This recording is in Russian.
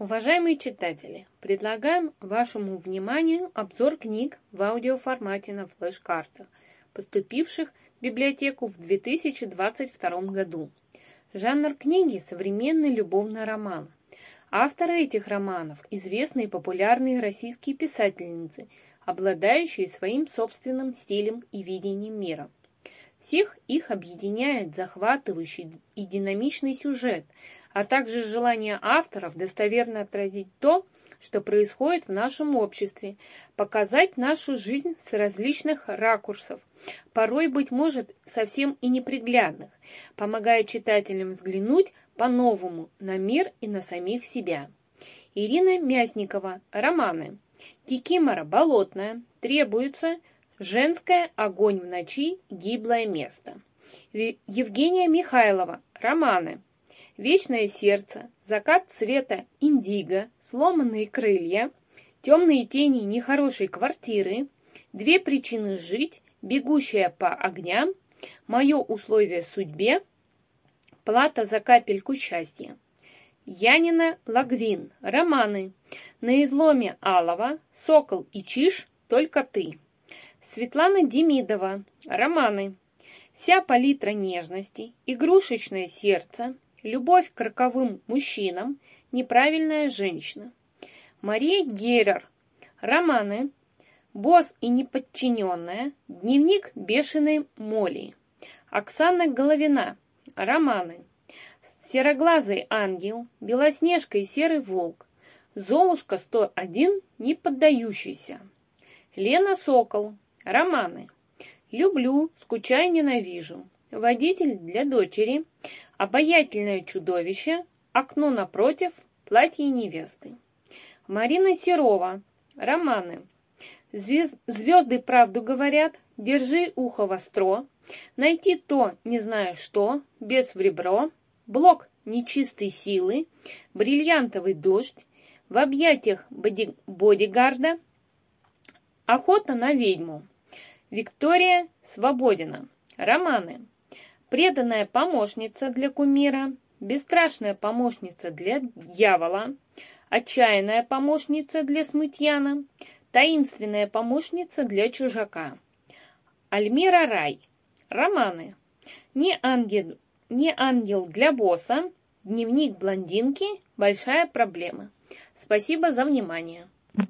Уважаемые читатели, предлагаем вашему вниманию обзор книг в аудиоформате на флеш-картах, поступивших в библиотеку в 2022 году. Жанр книги – современный любовный роман. Авторы этих романов – известные и популярные российские писательницы, обладающие своим собственным стилем и видением мира. Всех их объединяет захватывающий и динамичный сюжет, а также желание авторов достоверно отразить то, что происходит в нашем обществе, показать нашу жизнь с различных ракурсов, порой, быть может, совсем и неприглядных, помогая читателям взглянуть по-новому на мир и на самих себя. Ирина Мясникова. Романы. Кикимора болотная. Требуется. Женская. Огонь в ночи. Гиблое место. Евгения Михайлова. Романы. Вечное сердце. Закат цвета индиго. Сломанные крылья. Темные тени нехорошей квартиры. Две причины жить. Бегущая по огням. Мое условие судьбе. Плата за капельку счастья. Янина Лагвин. Романы. На изломе алого. Сокол и чиж. Только ты. Светлана Демидова. Романы. Вся палитра нежности. Игрушечное сердце. Любовь к роковым мужчинам. Неправильная женщина. Мария Герер. Романы. Босс и неподчиненная. Дневник бешеной Молли. Оксана Головина. Романы. Сероглазый ангел. Белоснежка и серый волк. Золушка 101. Неподдающийся. Лена Сокол. Романы. Люблю, скучаю, ненавижу. Водитель для дочери. Обаятельное чудовище. Окно напротив. Платье невесты. Марина Серова. Романы. Звезды правду говорят. Держи ухо востро. Найти то, не знаю что. Без в ребро. Блок нечистой силы. Бриллиантовый дождь. В объятиях бодигарда. Охота на ведьму. Виктория Свободина. Романы. Преданная помощница для кумира. Бесстрашная помощница для дьявола. Отчаянная помощница для смутьяна. Таинственная помощница для чужака. Альмира Рай. Романы. Не ангел для босса. Дневник блондинки. Большая проблема. Спасибо за внимание.